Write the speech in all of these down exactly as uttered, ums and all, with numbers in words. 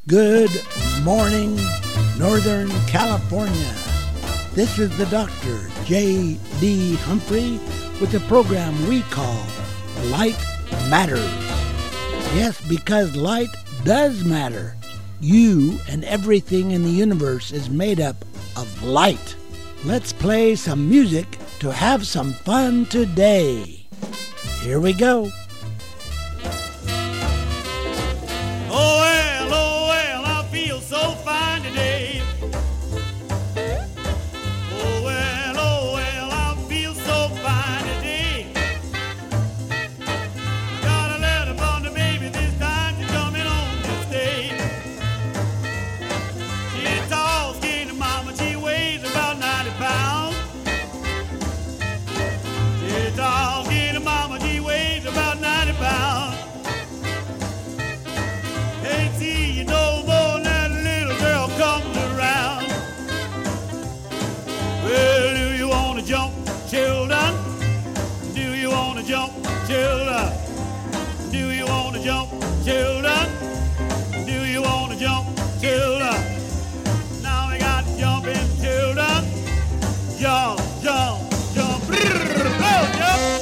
Good morning, Northern California. This is the Doctor J D Humphrey with the program we call Light Matters. Yes, because light does matter. You and everything in the universe is made up of light. Let's play some music to have some fun today. Here we go. Oh well, oh well, I feel so fine today. Oh well, oh well, I feel so fine today. I got a letter from the baby this time, she's coming home to stay. She's tall, skinny mama, she weighs about ninety pounds. She's tall, skinny mama, she weighs about ninety pounds. Ain't see you no more, that little girl comes around. Well, do you wanna jump, children? Do you wanna jump, children? Do you wanna jump, children? Do you wanna jump, children? Now we got jumping children. Jump, jump, jump, brrr, oh, jump.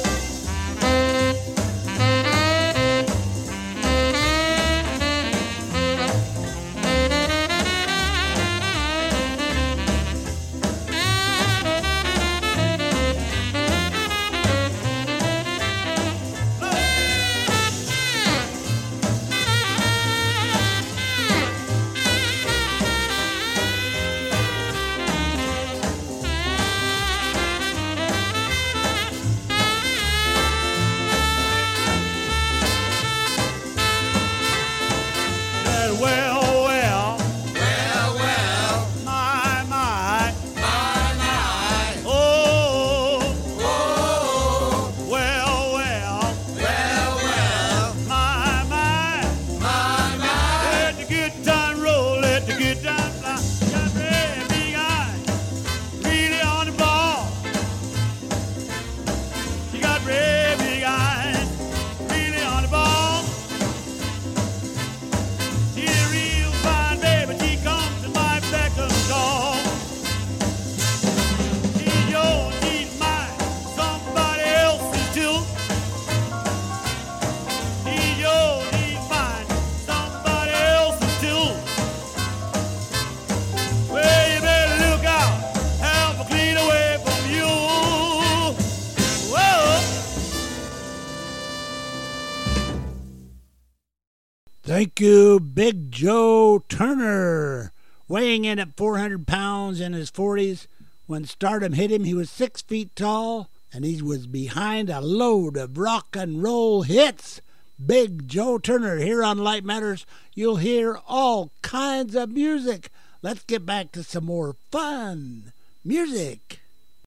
Thank you, Big Joe Turner. Weighing in at four hundred pounds in his forties. When stardom hit him, he was six feet tall, and he was behind a load of rock and roll hits. Big Joe Turner here on Light Matters. You'll hear all kinds of music. Let's get back to some more fun music.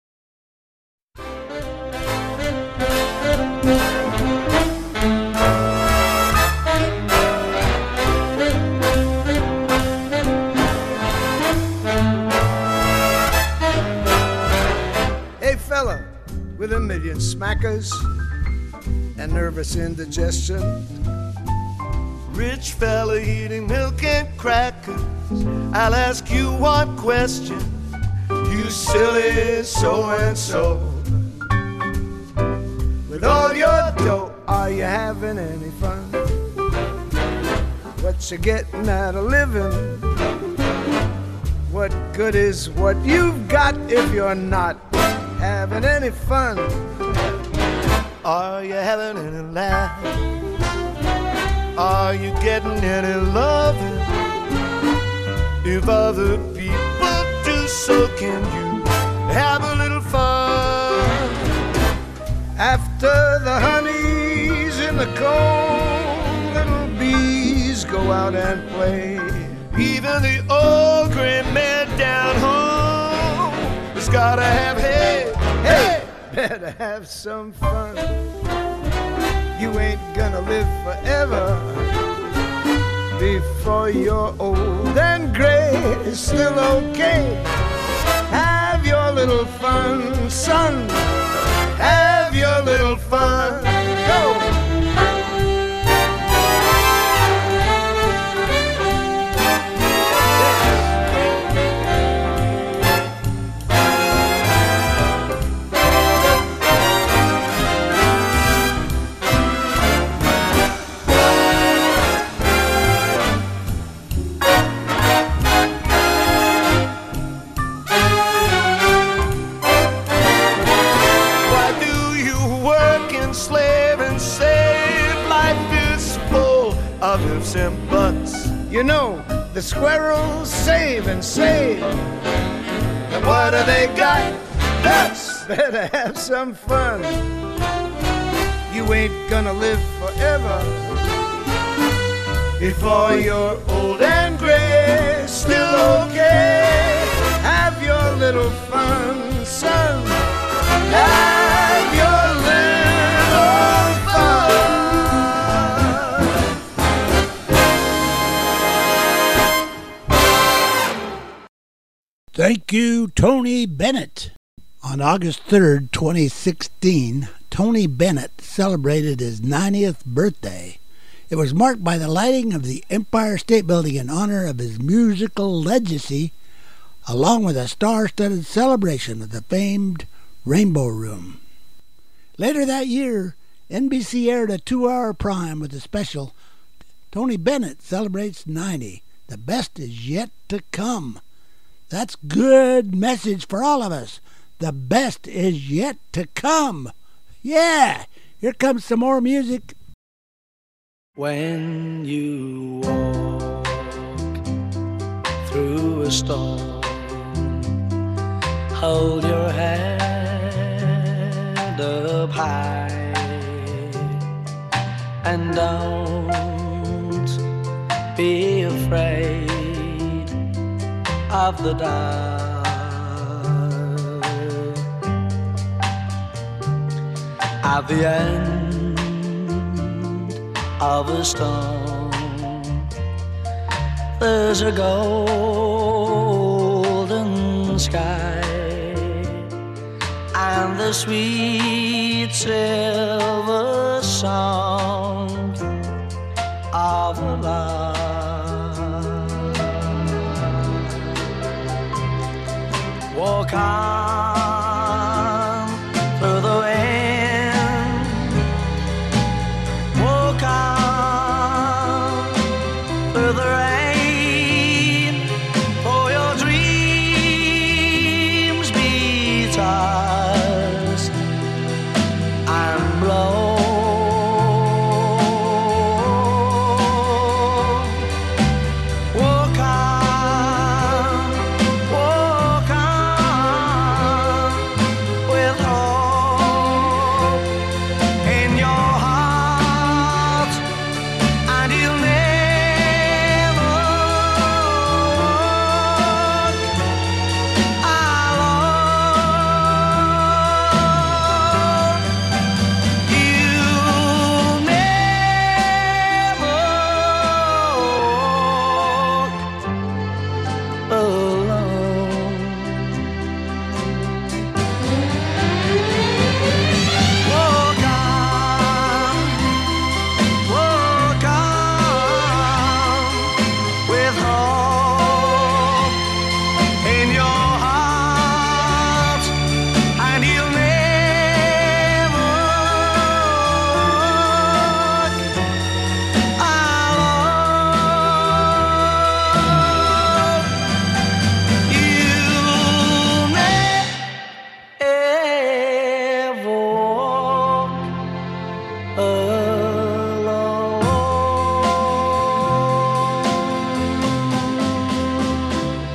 Fella with a million smackers and nervous indigestion. Rich fella eating milk and crackers. I'll ask you one question, you silly so-and-so. With all your dough, are you having any fun? What you getting out of living? What good is what you've got if you're not having any fun? Are you having any laugh? Are you getting any loving? If other people do, so can you have a little fun. After the honey's in the comb, little bees go out and play. Even the old gray man down home has gotta have hay. Hey, better have some fun. You ain't gonna live forever. Before you're old and gray, it's still okay. Have your little fun, son. Have your little fun. Go! You know, the squirrels save and save. And what do they got? Ducks better have some fun. You ain't gonna live forever. Before you're old and gray, still okay. Have your little fun, son. Have your little fun. Thank you, Tony Bennett. On August third, twenty sixteen, Tony Bennett celebrated his ninetieth birthday. It was marked by the lighting of the Empire State Building in honor of his musical legacy, along with a star-studded celebration of the famed Rainbow Room. Later that year, N B C aired a two-hour prime with the special Tony Bennett Celebrates ninety. The best is yet to come. That's good message for all of us. The best is yet to come. Yeah, here comes some more music. When you walk through a storm, hold your head up high and don't be afraid of the dark. At the end of a storm, there's a golden sky and the sweet silver song of a lark. Walk on through the wind, walk on through the rain, for your dreams be tossed and blown. Walk on, walk on with hope in your heart, and you'll never walk alone. You'll never walk alone. Walk on, walk on with hope in your heart, and you'll never walk alone. You'll never walk alone.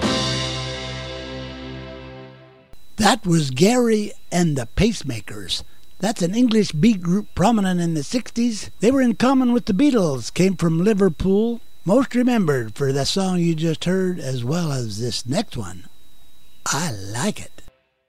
That was Gary and the Pacemakers. That's an English beat group prominent in the sixties. They were in common with the Beatles, came from Liverpool, most remembered for the song you just heard as well as this next one. I Like It.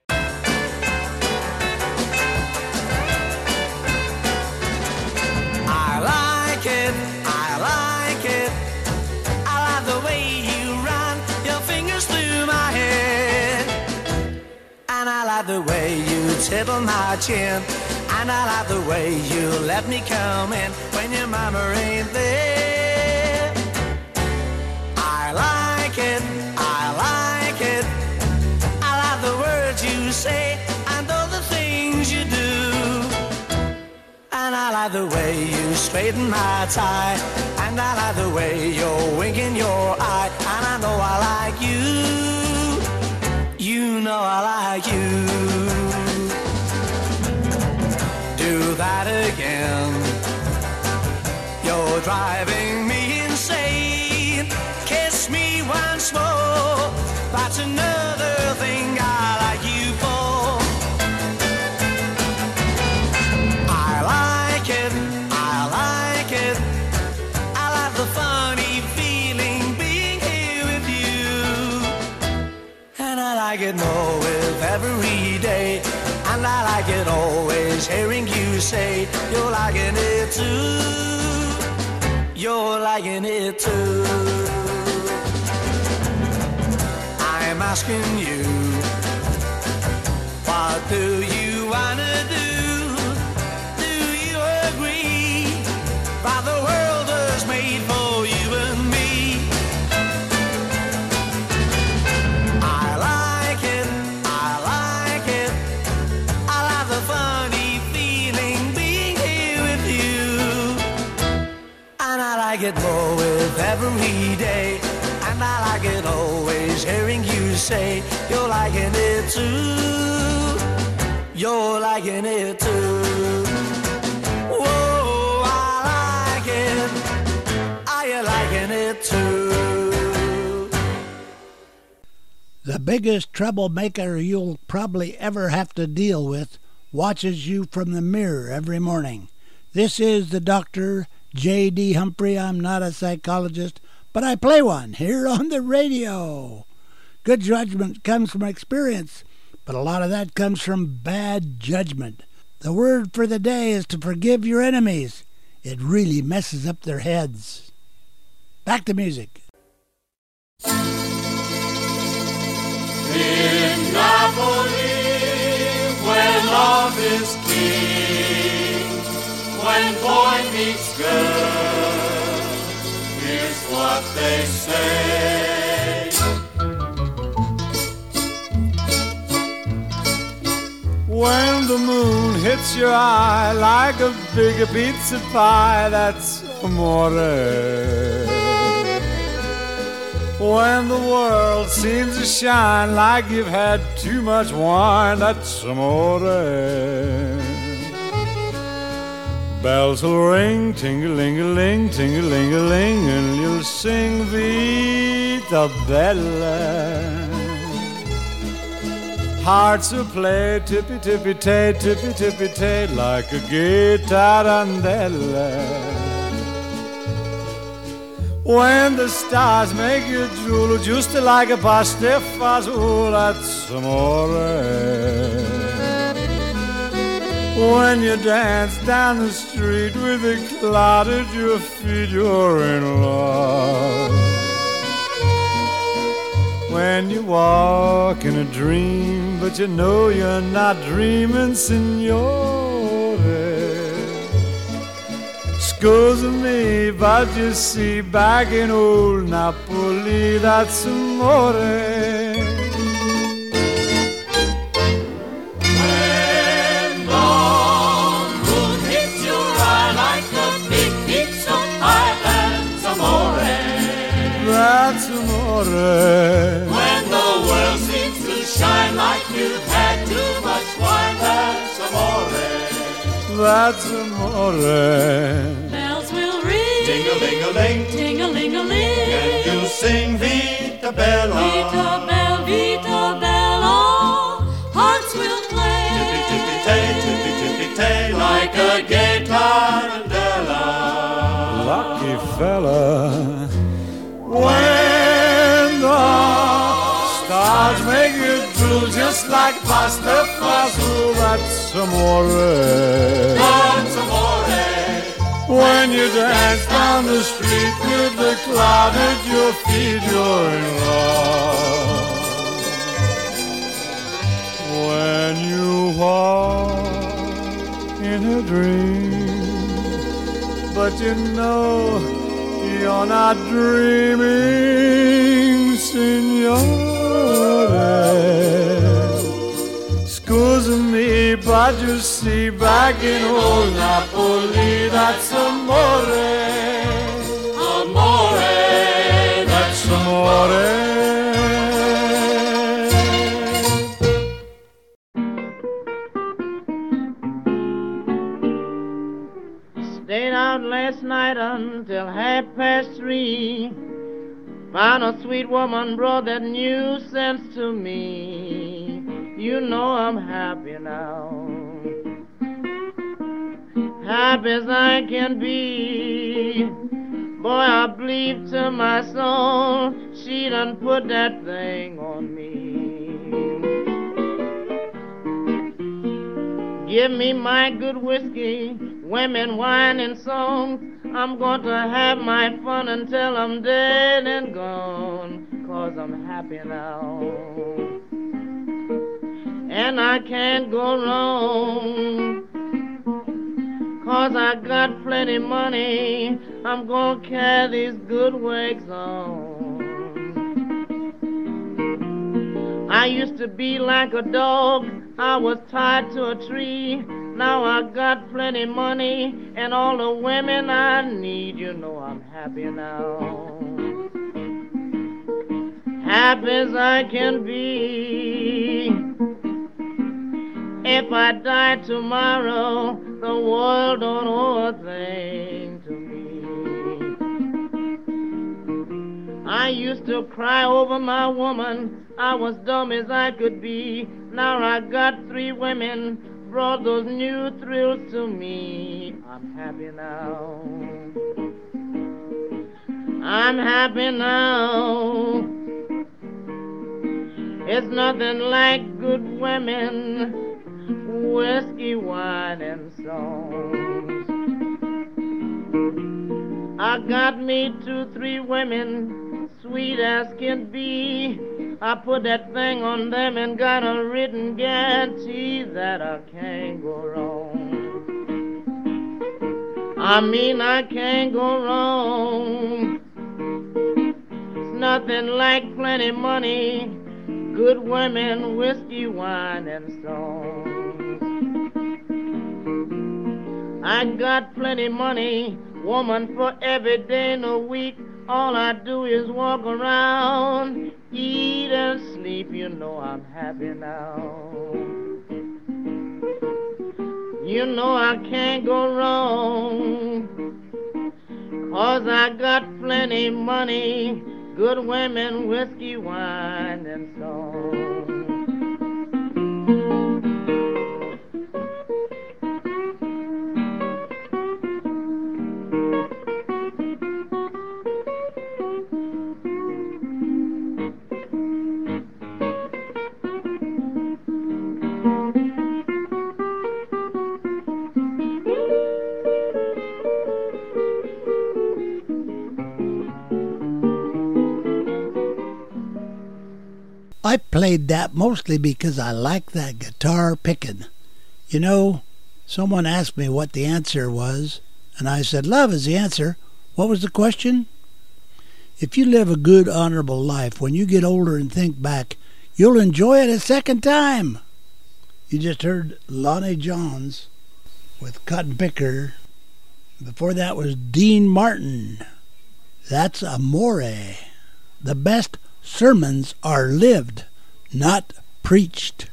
I like it, I like it. I like the way you run your fingers through my hair. And I like the way you tickle my chin. And I like the way you let me come in when your mama ain't there. I like it, I like it. I like the words you say and all the things you do. And I like the way you straighten my tie. And I like the way you're winking your eye. And I know I like you. You know I like you. Do that again. You're driving me insane. once more. That's another thing I like you for. I like it, I like it. I like the funny feeling being here with you. And I like it more with every day. And I like it always hearing you say you're liking it too. You're liking it too. I'm asking you, what do you wanna do? Do you agree that the world was made for you and me? I like it, I like it. I like the funny feeling being here with you. And I like it more with every day. And I like it always hearing you say you're liking it too. You're liking it too. Whoa, I like it. Are you liking it too? The biggest troublemaker you'll probably ever have to deal with watches you from the mirror every morning. This is the Doctor J D Humphrey. I'm not a psychologist, but I play one here on the radio. Good judgment comes from experience, but a lot of that comes from bad judgment. The word for the day is to forgive your enemies. It really messes up their heads. Back to music. In Napoli, where love is king, when boy meets girl, here's what they say. When the moon hits your eye like a big pizza pie, that's amore. When the world seems to shine like you've had too much wine, that's amore. Bells will ring, ting-a-ling-a-ling, ting-a-ling-a-ling, and you'll sing Vita Bella. Hearts will play tippy-tippy-tay, tippy-tippy-tay, like a gay tarantella. When the stars make you drool, just like a pasta fazool, that's amore. When you dance down the street with a cloud at your feet, you're in love. When you walk in a dream, but you know you're not dreaming, signore. Scusa me, but you see, back in old Napoli, that's amore. When the moon hits your eye like a big pizza pie, that's amore. That's amore. When the world seems to shine like you've had too much wine, that's amore. That's amore. Bells will ring, Ting-a-ling-a-ling, ting-a-ling-a-ling, and you'll sing Vita Bella. Vita Bella, Vita Bella, hearts will play. Tippy-tippy-tay, tippy-tippy-tay, like a gay tarantella. Lucky fella. When the stars make you drool, just like pasta fazool, that's amore. That's amore. When you dance down the street with the cloud at your feet, you're in love. When you walk in a dream, but you know you're not dreaming, signore. Scusa me, but you see, back in old Napoli, that's amore. Amore, That's amore. Stayed out last night until half past three. Found a sweet woman, brought that new sense to me. You know I'm happy now. Happy as I can be. Boy, I believe to my soul she done put that thing on me. Give me my good whiskey, women, wine, and songs. I'm going to have my fun until I'm dead and gone, 'cause I'm happy now. And I can't go wrong, 'cause I got plenty money. I'm gonna carry these good wigs on. I used to be like a dog, I was tied to a tree. Now I got plenty money and all the women I need. You know I'm happy now. Happy as I can be. If I die tomorrow, the world don't owe a thing to me. I used to cry over my woman, I was dumb as I could be. Now I got three women, brought those new thrills to me. I'm happy now. I'm happy now. It's nothing like good women, whiskey, wine, and songs. I got me two, three women, sweet as can be. I put that thing on them and got a written guarantee that I can't go wrong. I mean I can't go wrong. It's nothing like plenty money, good women, whiskey, wine, and songs. I got plenty money, woman, for every day in the week. All I do is walk around, eat and sleep. You know I'm happy now. You know I can't go wrong, 'cause I got plenty money, good women, whiskey, wine, and songs. I played that mostly because I like that guitar picking. You know, someone asked me what the answer was, and I said, love is the answer. What was the question? If you live a good, honorable life, when you get older and think back, you'll enjoy it a second time. You just heard Lonnie Johns with Cotton Picker. Before that was Dean Martin. That's Amore. The best sermons are lived, not preached.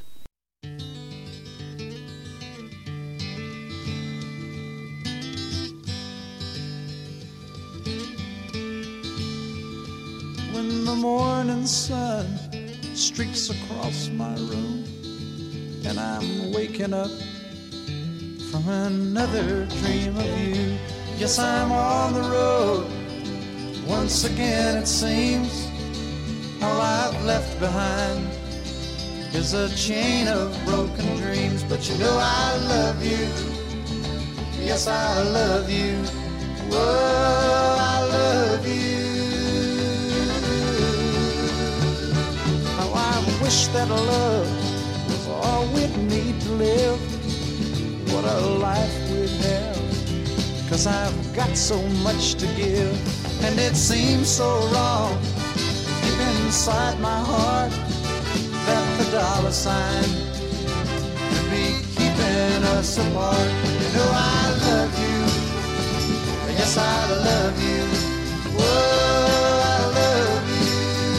When the morning sun streaks across my room and I'm waking up from another dream of you, yes, I'm on the road once again. It seems all I've left behind is a chain of broken dreams. But you know I love you, yes, I love you, whoa, I love you. How I wish that love was all we'd need to live. What a life we'd have, 'cause I've got so much to give. And it seems so wrong deep inside my heart that the dollar sign could be keeping us apart. You know I love you, yes, I love you, whoa, I love you.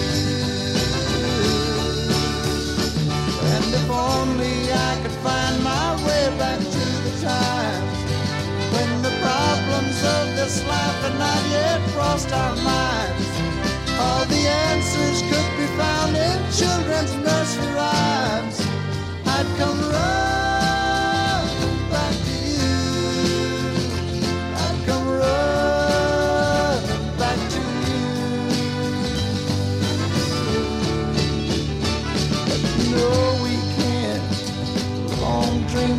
And if only I could find my way back to the time when the problems of this life had not yet crossed our minds. All the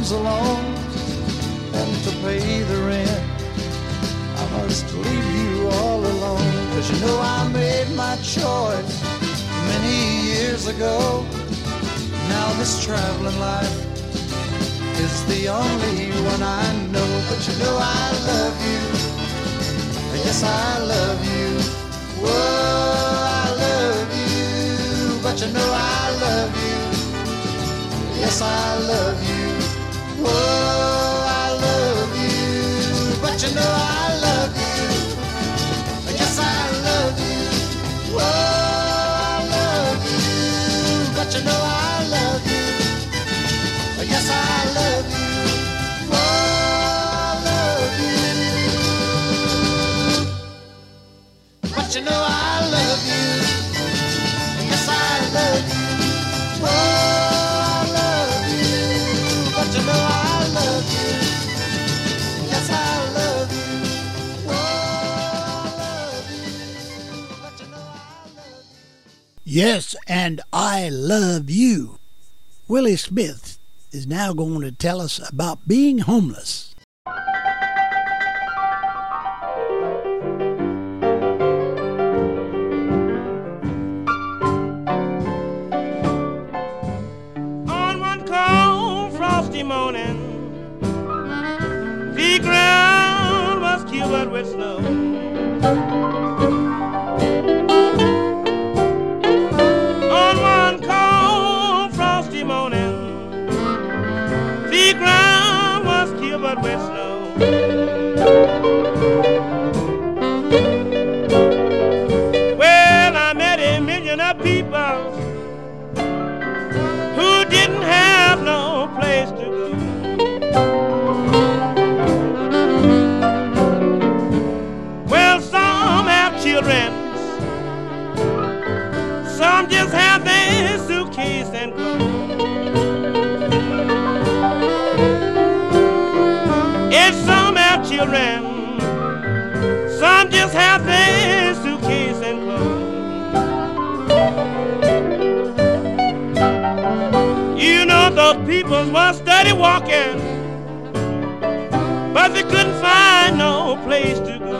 comes along, and to pay the rent, I must leave you all alone. Cause you know I made my choice many years ago. Now this traveling life is the only one I know. But you know I love you, yes I love you. Whoa, I love you, but you know I love you, yes I love you. Whoa, I love you, but you know I love you, yes I love you. Whoa, I love you, but you know I love you, yes I love you. Whoa, I love you, but you know I love you, yes I love you. Whoa, I love you, but you know I love you, yes I love you. Whoa, I love you, but you know I love you. Yes, and I love you. Willie Smith is now going to tell us about being homeless. On one cold frosty morning, the ground was covered with snow. On one cold frosty morning, the ground was covered with snow. Well, I met a million of people who didn't have no place to go. Well, some have children, some just have their suitcase and clothes. And some have children, some just have their suitcase and clothes. You know those people was steady walking, but they couldn't find no place to go.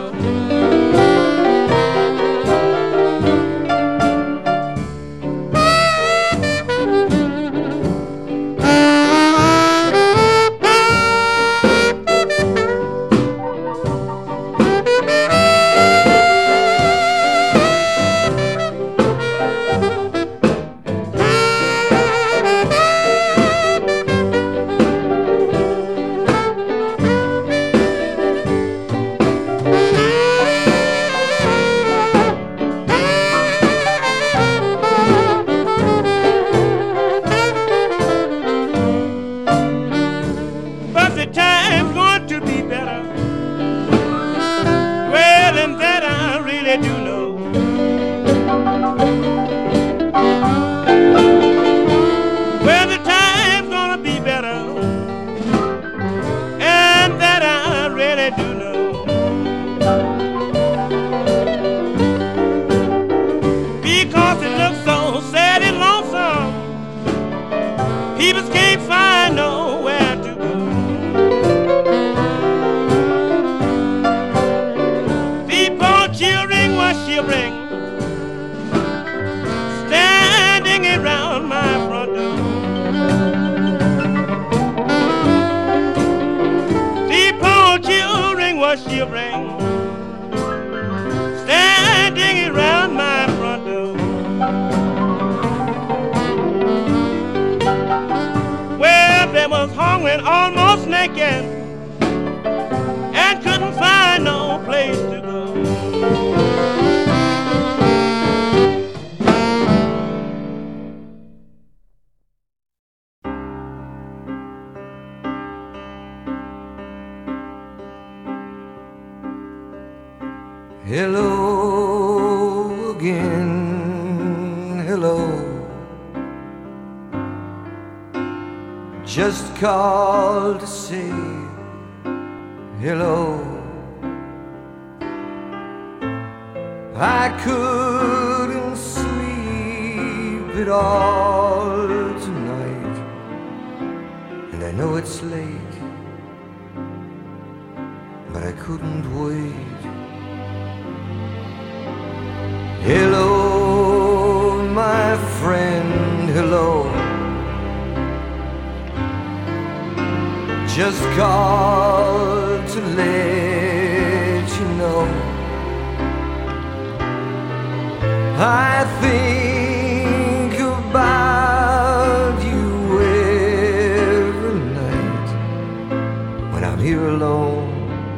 Hello again, hello. Just called to say hello. I couldn't sleep at all tonight, and I know it's late, but I couldn't wait. Hello, my friend, hello. Just called to let you know I think about you every night when I'm here alone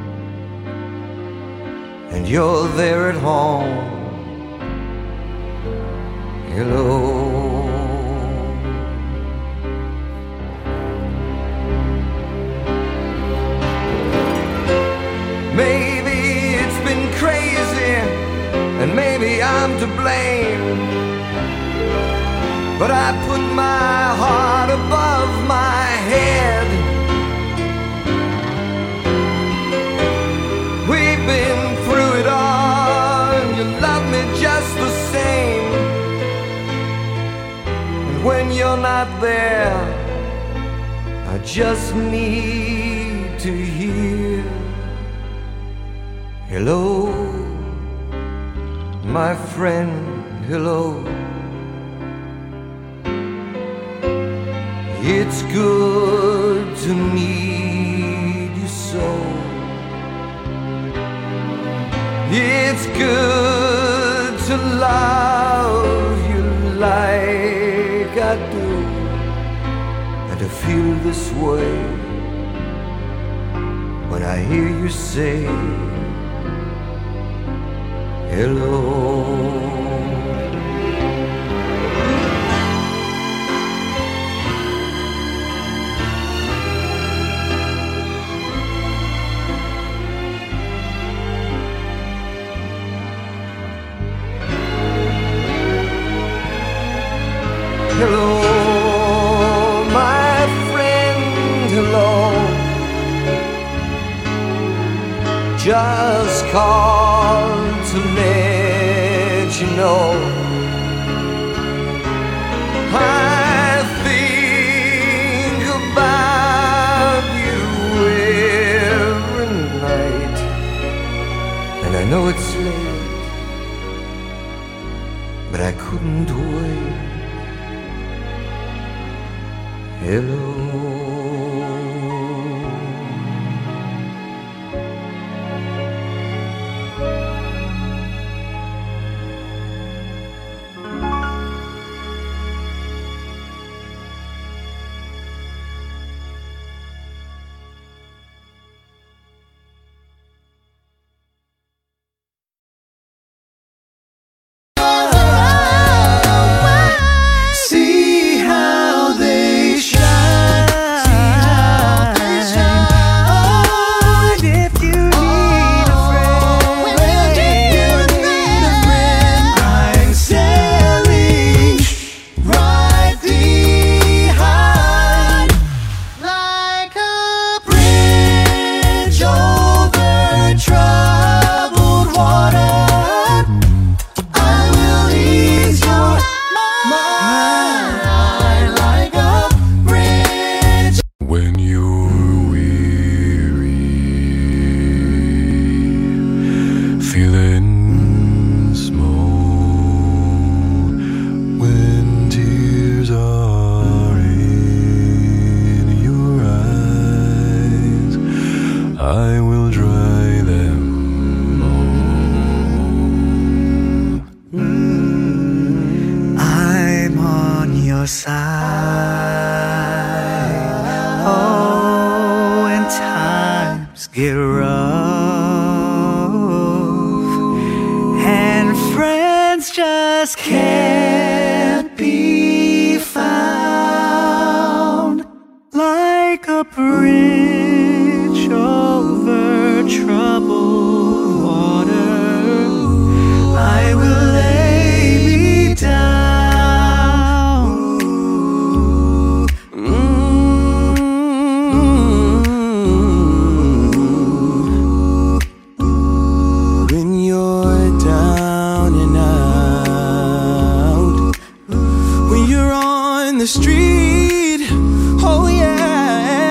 and you're there at home. Hello. Maybe it's been crazy, and maybe I'm to blame, but I put my heart above my head. We've been through it all, and you love me just the same. And when you're not there, I just need to hear hello, my friend, hello. It's good to meet you so. It's good to love you like I do, and to feel this way when I hear you say hello. Hello, my friend, hello. Just called to let you know I think about you every night, and I know it's late, but I couldn't wait. Hello. the street, oh yeah.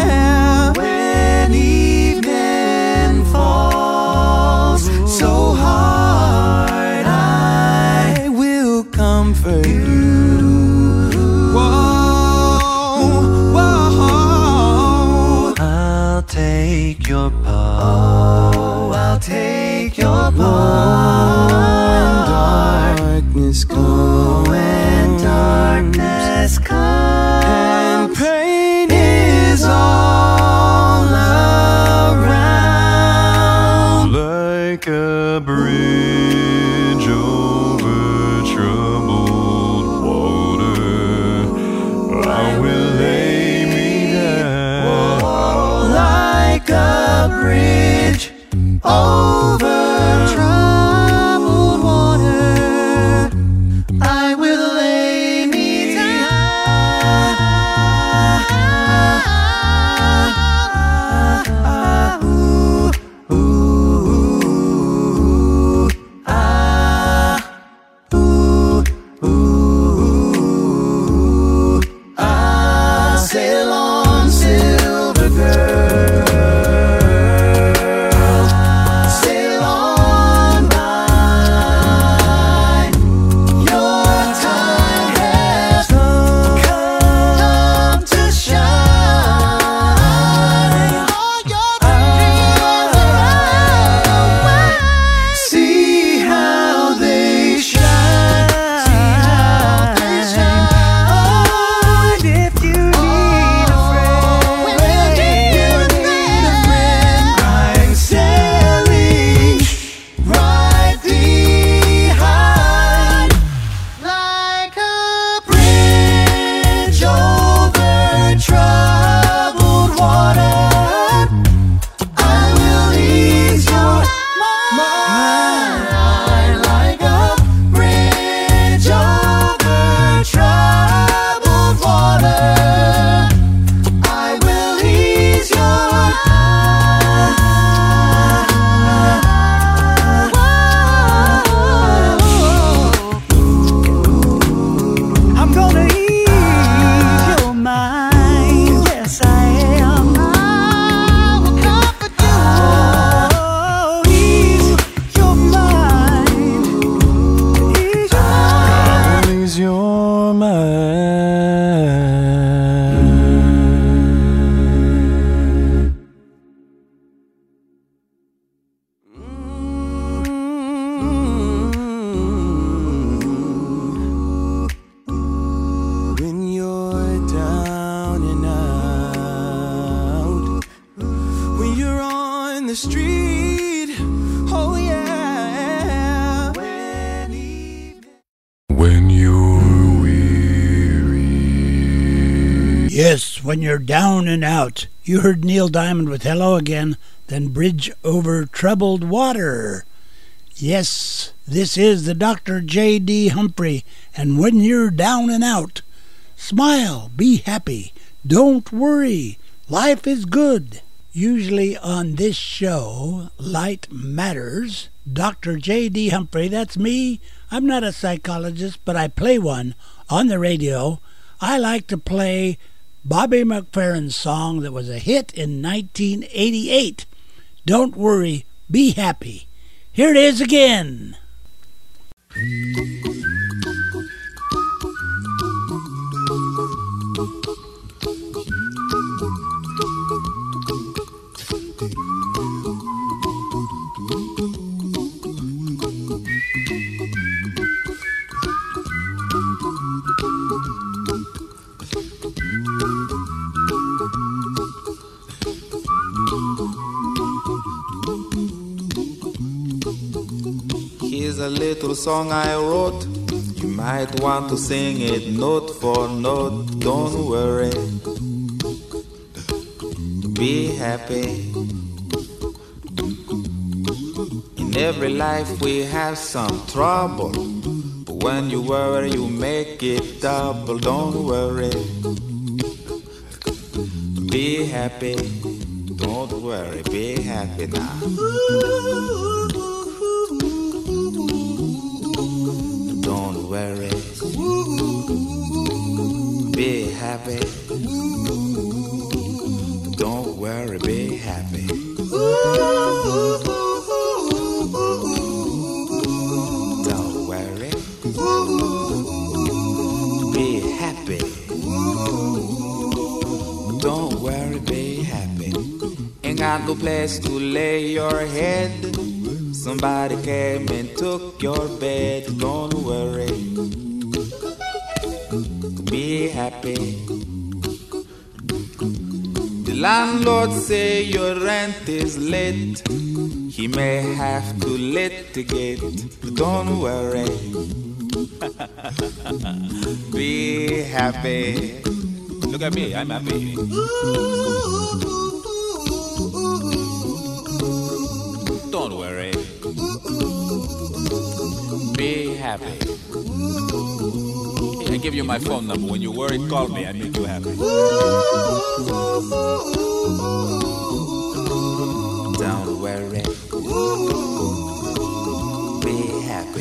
Whoa, whoa. I'll take your paw. Oh, I'll take your paw. When darkness comes, when darkness comes, and pain is all around, like a bridge over troubled water, I will lay me down. Like a bridge over troubled water, I will lay me down. Ooh, ooh, ah, ooh, ooh, ah. Sail on, silver girl. Sail on by. Your time has come to shine. All your dreams are see how they shine. See how they shine. Oh, and if you need a friend, if you need a friend, I'm sailing right behind, like a bridge over troubled water. I will ease your mind, like a bridge over troubled water. I will ease your mind. I'm gonna ease your mind. Yes, I am. I will comfort you. Oh, ease your mind. Ease your mind. Ease your mind. When you're down and out, when you're on the street, oh yeah. When evening, when you're weary. Yes, when you're down and out. You heard Neil Diamond with Hello Again, then Bridge Over Troubled Water. Yes, this is the Doctor J D Humphrey, and when you're down and out, smile, be happy, don't worry, life is good. Usually on this show, Light Matters, Doctor J D Humphrey, that's me. I'm not a psychologist, but I play one on the radio. I like to play Bobby McFerrin's song that was a hit in nineteen eighty-eight. Don't worry, be happy. Here it is again. Here's a little song I wrote. You might want to sing it note for note. Don't worry, be happy. In every life we have some trouble, but when you worry you make it double. Don't worry, be happy. Don't worry, be happy now. Don't worry, be happy. Don't worry, be happy. Don't worry, happy. Don't worry, be happy. Ain't got no place to lay your head. Somebody came and took your bed. Don't worry, be happy. The landlord say your rent is late. He may have to litigate. Don't worry, be happy. Look at me, I'm happy. Don't worry, be happy. I give you my phone number. When you worry, call me. I make you happy. Don't worry, be happy.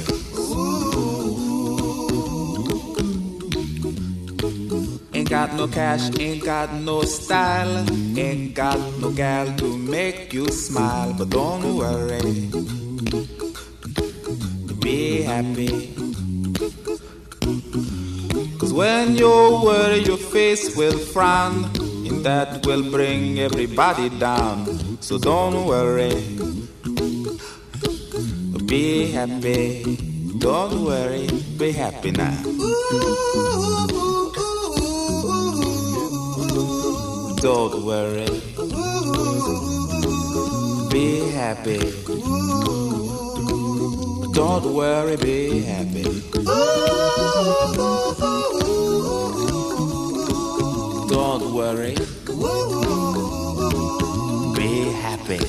Ain't got no cash, ain't got no style, ain't got no gal to make you smile. But don't worry, be happy. Cause when you worry, your face will frown, and that will bring everybody down. So don't worry, be happy. Don't worry, be happy now. Don't worry, be happy. Don't worry, be happy. Don't worry, be happy.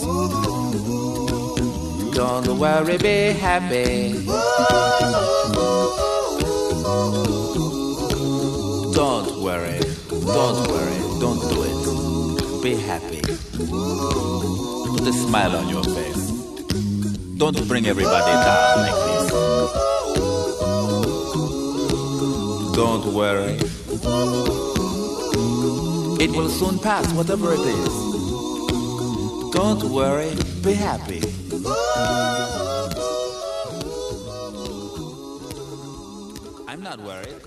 Don't worry, be happy. Don't worry, don't worry, don't do it. Be happy. Put a smile on your face. Don't bring everybody down like this. Don't worry. It will soon pass, whatever it is. Don't worry, be happy. I'm not worried.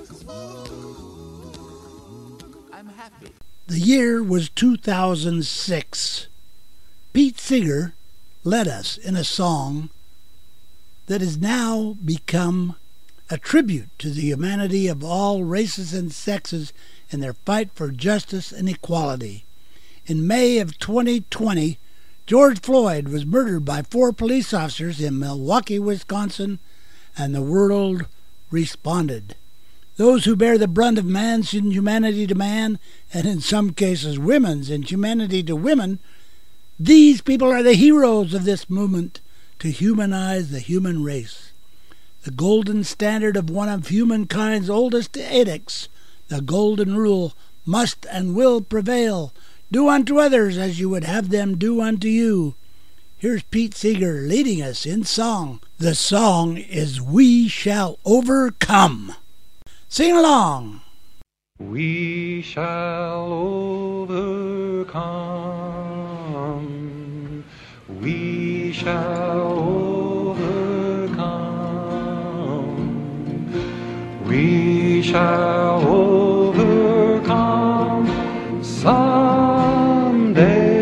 I'm happy. The year was two thousand six. Pete Seeger led us in a song that has now become a tribute to the humanity of all races and sexes in their fight for justice and equality. In May of twenty twenty, George Floyd was murdered by four police officers in Milwaukee, Wisconsin, and the world responded. Those who bear the brunt of man's inhumanity to man, and in some cases women's inhumanity to women, these people are the heroes of this movement to humanize the human race. The golden standard of one of humankind's oldest edicts, the golden rule, must and will prevail. Do unto others as you would have them do unto you. Here's Pete Seeger leading us in song. The song is We Shall Overcome. Sing along. We shall overcome. We shall overcome. We shall overcome someday.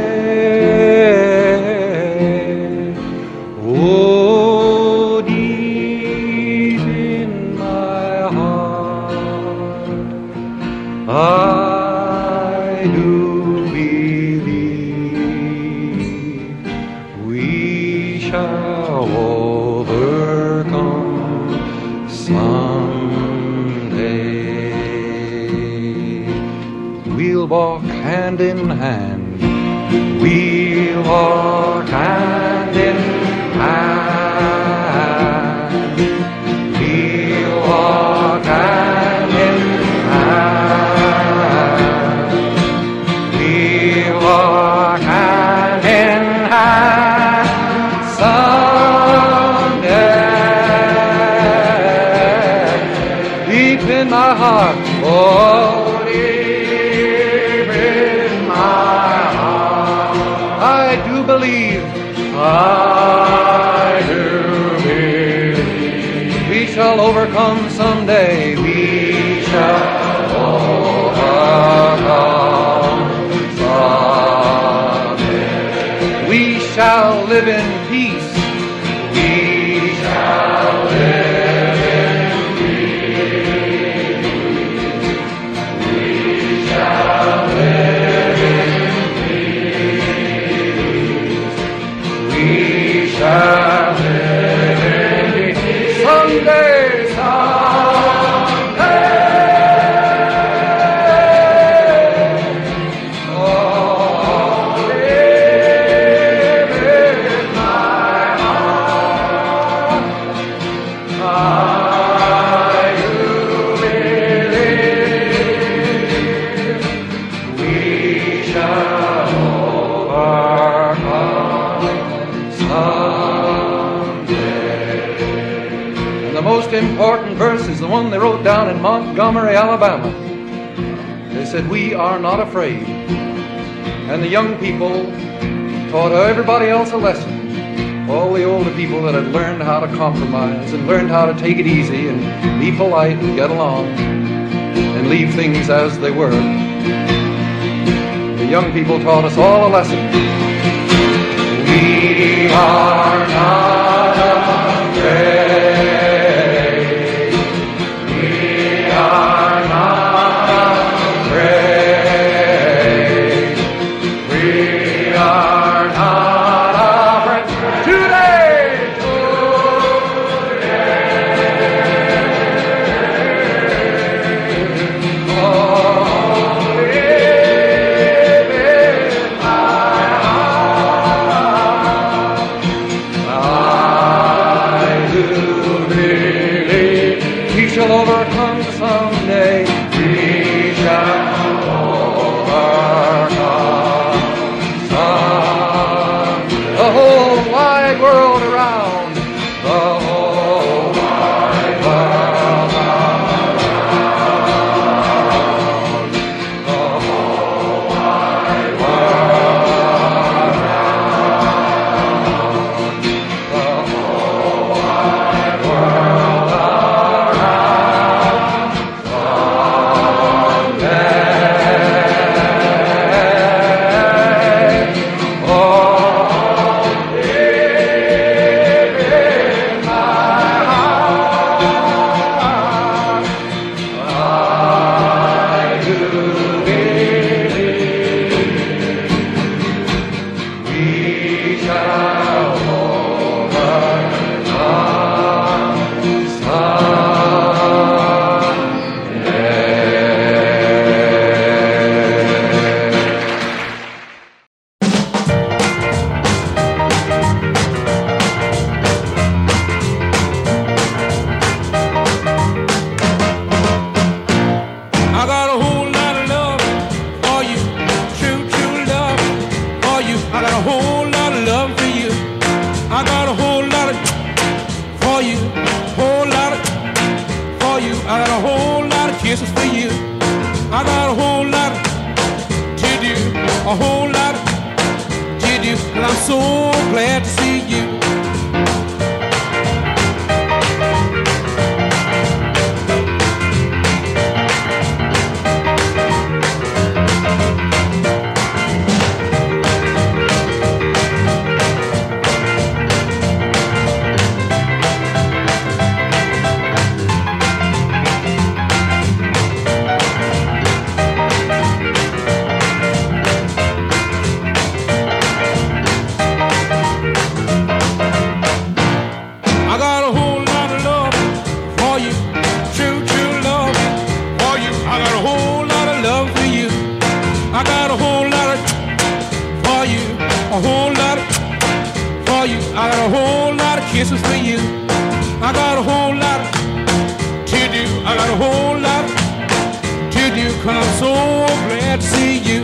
Oh, deep in my heart, I do believe we shall overcome someday. We'll walk hand in hand. We'll walk hand in hand. We'll walk hand in hand. We'll walk hand in hand someday. Deep in my heart, oh, deep in my heart, I do believe, I do believe we shall overcome someday. We shall overcome someday. We shall live in peace. We shall live in peace. We shall live in peace. We shall live in peace. Someday, someday. Oh, live in my heart. I do believe we shall overcome someday. And the most important verse is the one they wrote down in Montgomery, Alabama. They said, "We are not afraid." And the young people taught everybody else a lesson. All the older people that had learned how to compromise and learned how to take it easy and be polite and get along and leave things as they were. The young people taught us all a lesson. We are not afraid. We are not afraid. We are not afraid. Today, today. Oh, live in my heart. I do believe we shall overcome someday. We shall overcome someday. The whole wide world around. The whole wide world around. The whole wide world around. The whole wide world around. Someday. Oh, live in my heart. I do believe we shall overcome I got a whole lot of love for you, true, true love for you. I got a whole lot of love for you. I got a whole lot of for you, whole lot of for you. I got a whole lot of kisses for you. I got a whole lot to do, a whole lot to do, and I'm so glad to see you. I got a whole lot of love for you, true, true love for you. I got a whole lot of love for you. I got a whole lot of for you, a whole lot for you. I got a whole lot of kisses for you. I got a whole lot to do. I got a whole lot to do, 'cause I'm so glad to see you.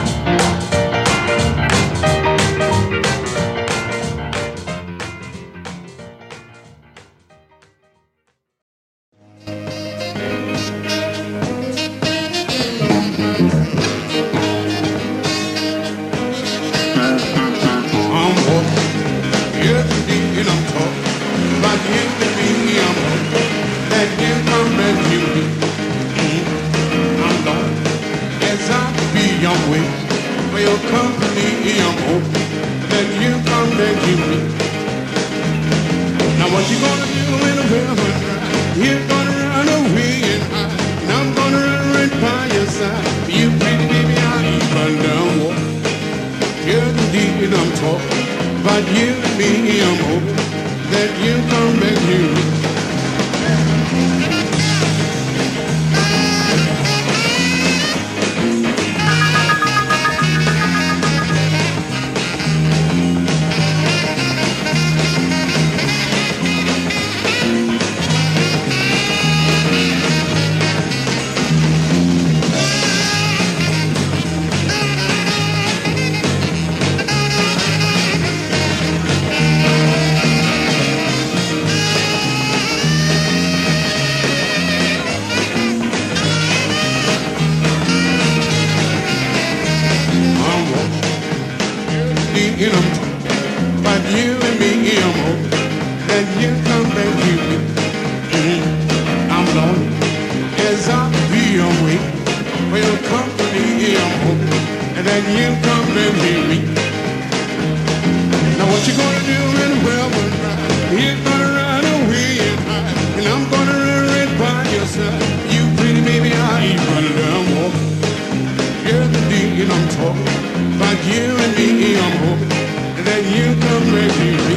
I'm walking, yes indeed, and I'm talking like you to me. I'm walking, and you come as you do. Mm-hmm. your company, I'm hoping that you come back to me. Now what you gonna do when the river dry? You're gonna run away and hide, and I'm gonna run right by your side. You pretty baby, I'll even down walk. You're the deed I'm talking about you and me, I'm hoping that you come back to me. And I'm talking about you and me, I'm hoping that you come back to me. Mm-hmm. I'm lonely as I'll be away for your company, I'm hoping that you come back to me. Now what you gonna do when the well will dry? You're gonna run away and hide, and I'm gonna run right by your side. You pretty baby, I ain't running down walking. You're the deed I'm talking about you and me, I'm hoping that you come back to me.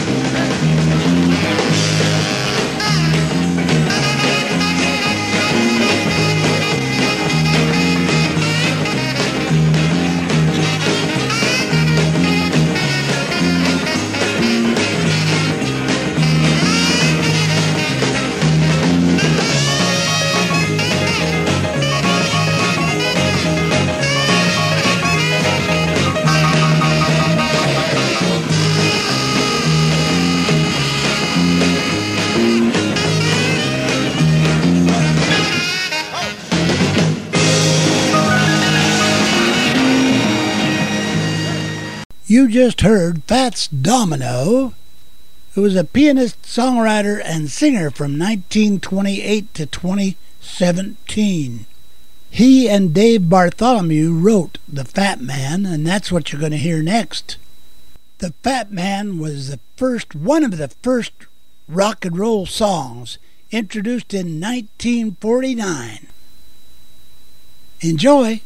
You just heard Fats Domino, who was a pianist, songwriter, and singer from nineteen twenty-eight to twenty seventeen. He and Dave Bartholomew wrote The Fat Man, and that's what you're going to hear next. The Fat Man was the first, one of the first rock and roll songs introduced in nineteen forty-nine. Enjoy!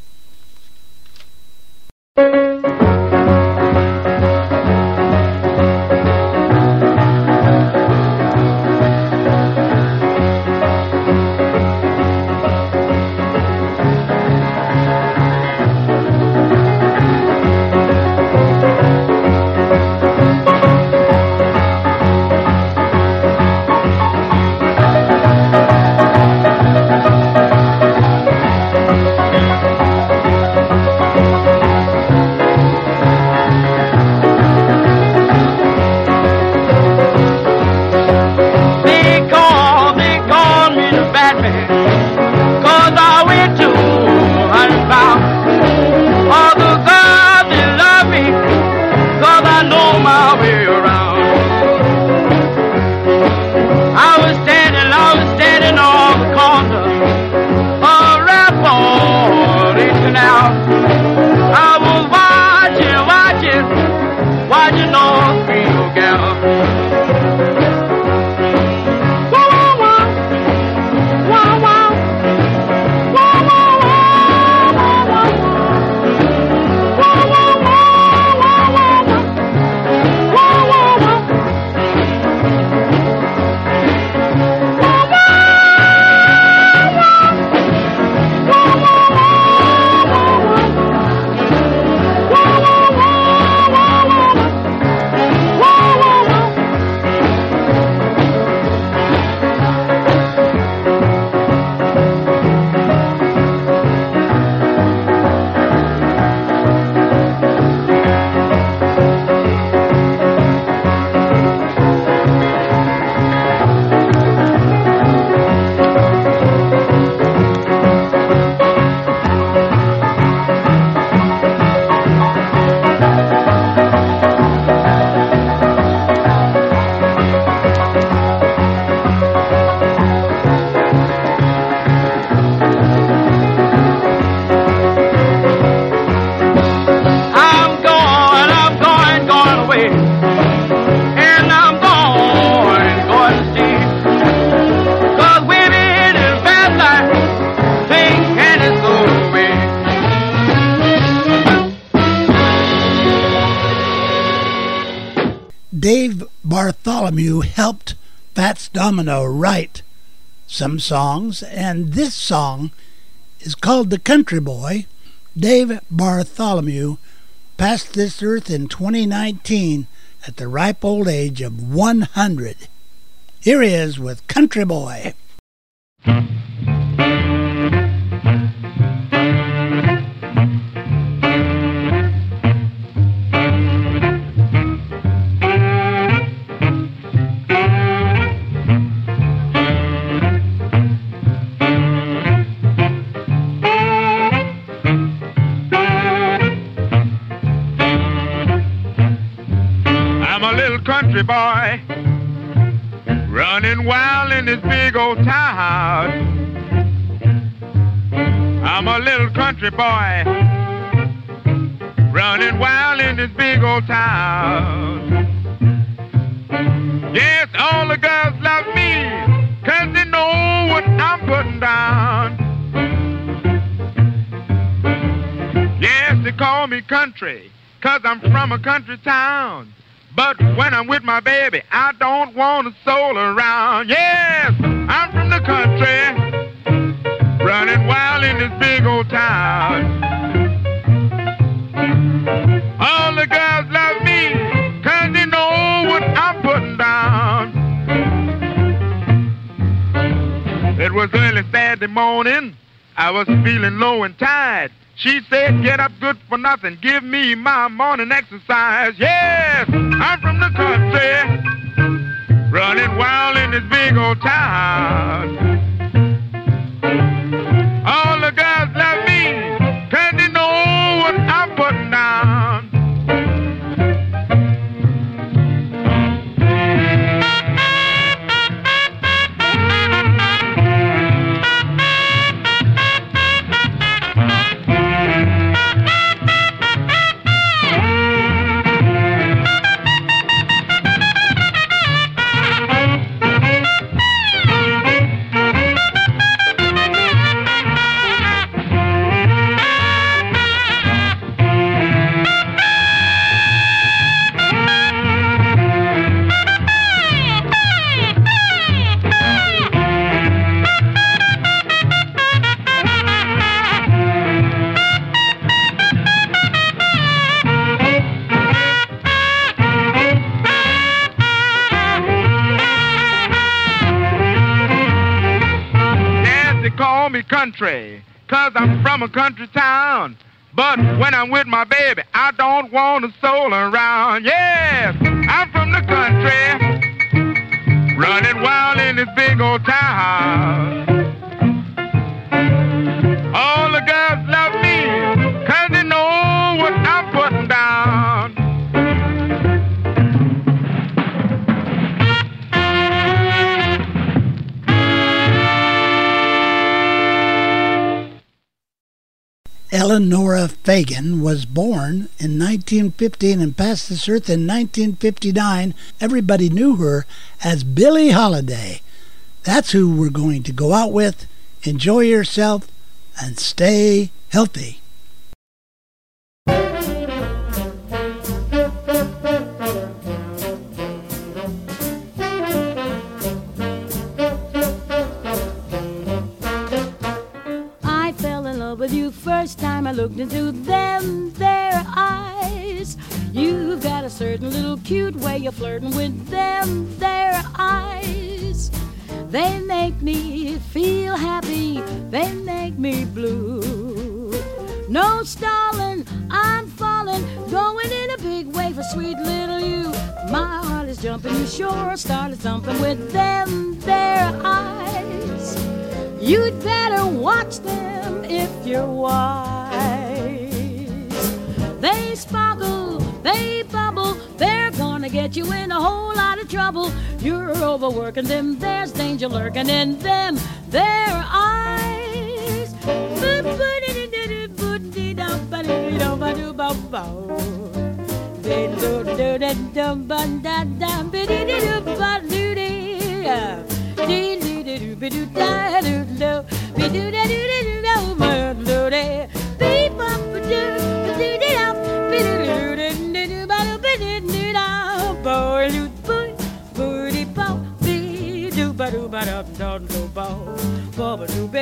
Wow, wow. Bartholomew helped Fats Domino write some songs, and this song is called The Country Boy. Dave Bartholomew passed this earth in twenty nineteen at the ripe old age of one hundred. Here he is with Country Boy. Country boy, running wild in this big old town. I'm a little country boy, running wild in this big old town. Yes, all the girls love me, 'cause they know what I'm putting down. Yes, they call me country, 'cause I'm from a country town. But when I'm with my baby, I don't want a soul around. Yes, I'm from the country, running wild in this big old town. All the girls love me, 'cause they know what I'm putting down. It was early Saturday morning, I was feeling low and tired. She said, get up good for nothing, give me my morning exercise. Yes, I'm from the country, running wild in this big old town. All the girls love me, 'cause they know what I'm putting down. Country, 'cause I'm from a country town. But when I'm with my baby, I don't want a soul around. Yes, I'm from the country, running wild in this big old town. All the girls love me, 'cause they know what I'm putting down. Eleanora Fagan was born in nineteen fifteen and passed this earth in nineteen fifty-nine. Everybody knew her as Billie Holiday. That's who we're going to go out with. Enjoy yourself and stay healthy. With you first time I looked into them their eyes. You've got a certain little cute way of flirting with them their eyes. They make me feel happy, they make me blue. No stalling, I'm falling, going in a big way for sweet little you. My heart is jumping, you sure started thumping with them their eyes. You'd better watch them if you're wise. They sparkle, they bubble, they're gonna get you in a whole lot of trouble. You're overworking them, there's danger lurking in them, their eyes.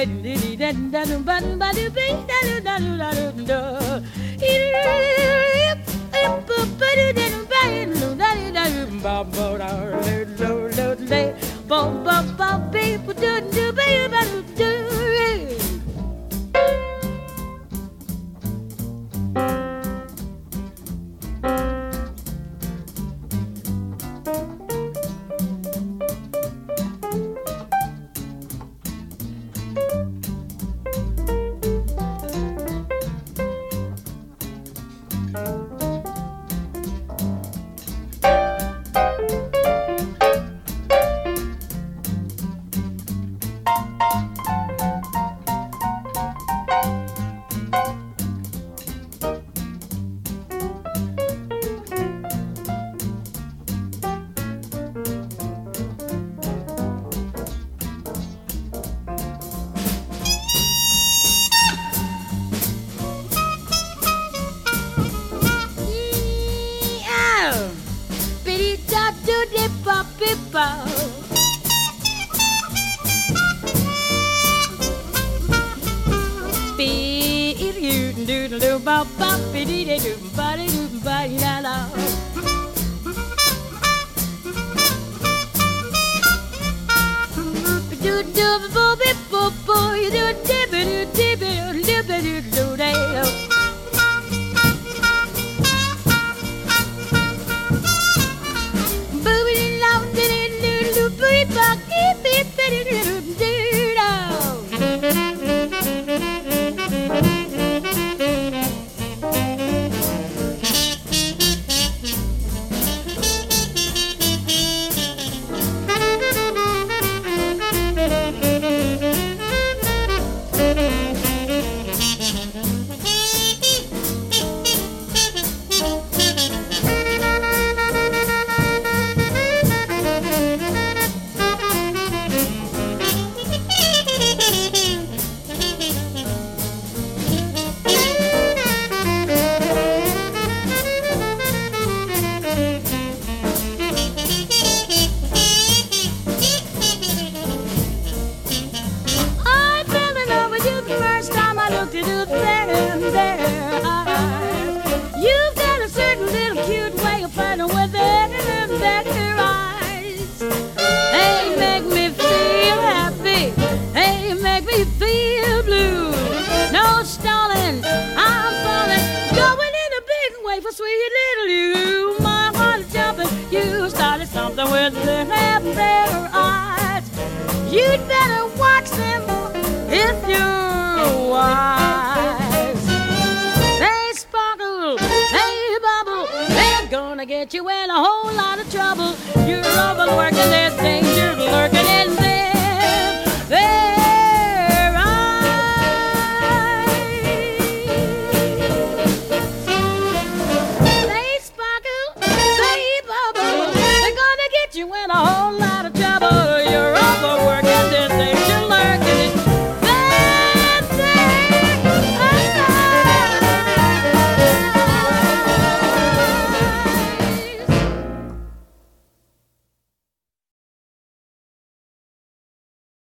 Get you in a hole.